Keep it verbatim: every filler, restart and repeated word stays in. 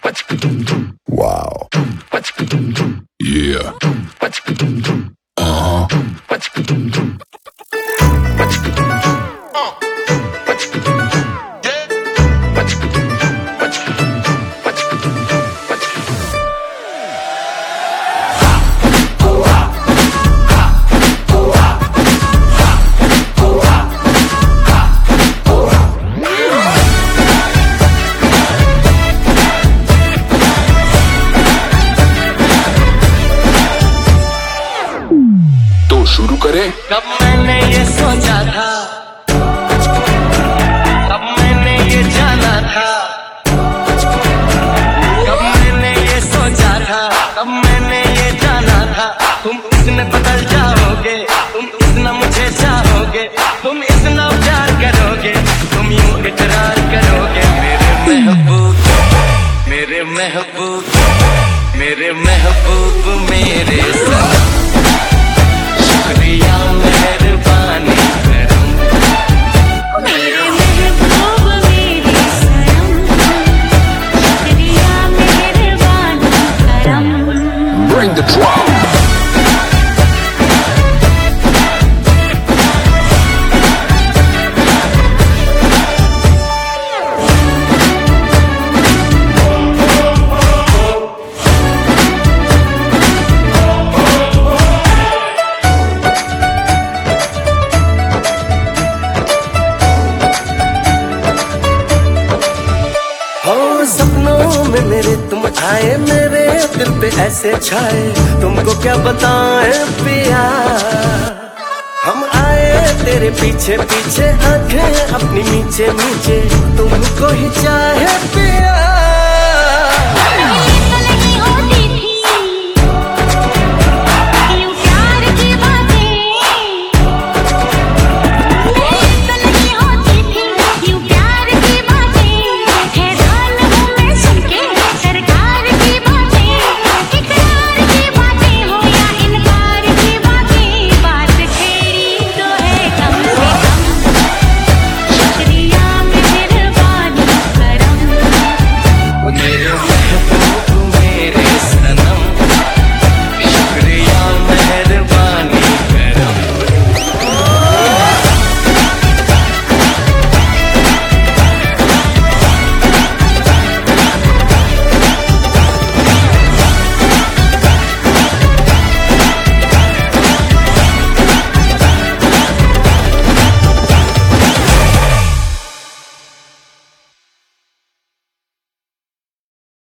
Wow. Yeah. Uh-huh. तो शुरू करें। कब मैंने ये सोचा था, कब मैंने ये जाना था, कब मैंने ये सोचा था, कब मैंने ये जाना था। तुम इसमें बदल जाओगे, तुम इतना मुझे चाहोगे, तुम इतना प्यार करोगे, तुम यूं इकरार करोगे। मेरे महबूब, मेरे महबूब, मेरे महबूब, मेरे साथ शुक्रिया मेहरबानी करम। मेरे महबूब मेरे सनम, शुक्रिया मेहरबानी करम। Bring the drum. सपनों में मेरे तुम आए, मेरे दिल पे ऐसे छाए, तुमको क्या बताएं पिया। हम आए तेरे पीछे पीछे, आंखें अपनी नीचे नीचे, तुमको ही चाहे पिया।